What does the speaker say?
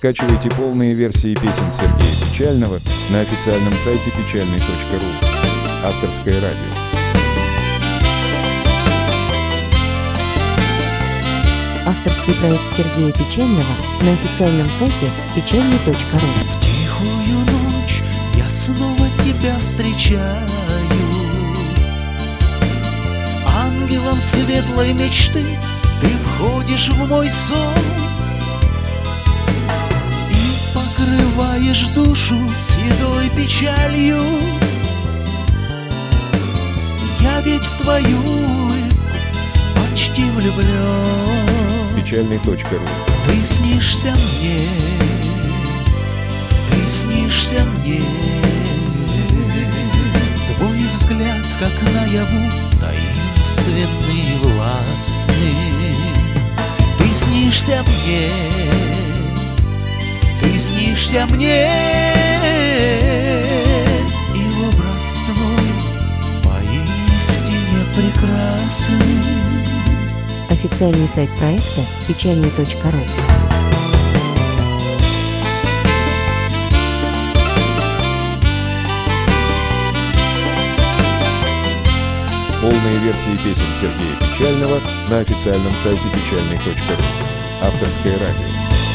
Скачивайте полные версии песен Сергея Печального на официальном сайте печальный.ру. Авторское радио. Авторский проект Сергея Печального на официальном сайте печальный.ру. В тихую ночь я снова тебя встречаю, ангелом светлой мечты ты входишь в мой сон и покрываешь душу седой печалью. Я ведь в твою улыбку почти влюблен. Печальный.ру. Ты снишься мне, ты снишься мне. Твой взгляд, как наяву, таинственный и властный. Ты снишься мне, ты снишься мне. И образ твой поистине прекрасный. Официальный сайт проекта печальный.ру. Полные версии песен Сергея Печального на официальном сайте печальный.ру. Авторское радио.